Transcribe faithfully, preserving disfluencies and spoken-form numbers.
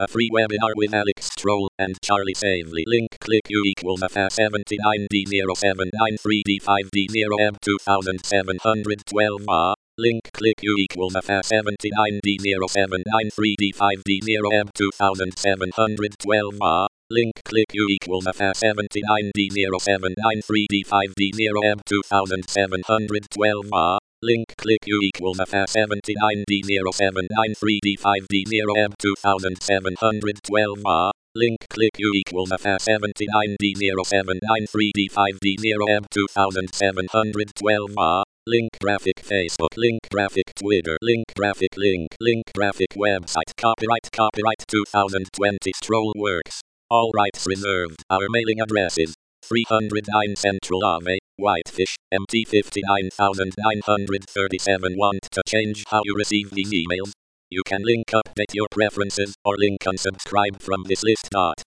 A free webinar with Alex Stroll and Charlie Savely. Link click U equals F A seventy-nine D zero seven nine three D five D zero M two thousand seven hundred twelve A. Link click U equals F A seventy-nine D zero seven nine three D five D zero M two thousand seven hundred twelve A. Link click U equals F A seventy-nine D zero seven nine three D five D zero M two thousand seven hundred twelve A. Link click U equals F A seventy-nine D zero seven nine three D five D zero M two thousand seven hundred twelve A. Link click U equals F A seventy-nine D zero seven nine three D five D zero M two thousand seven hundred twelve A. Link graphic Facebook. Link graphic Twitter. Link graphic link. Link graphic website. Copyright copyright two thousand twenty Stroll Works. All rights reserved. Our mailing address is three oh nine Central Ave, Whitefish, M T fifty-nine thousand nine hundred thirty-seven. Want to change how you receive these emails? You can link update your preferences or link unsubscribe from this list.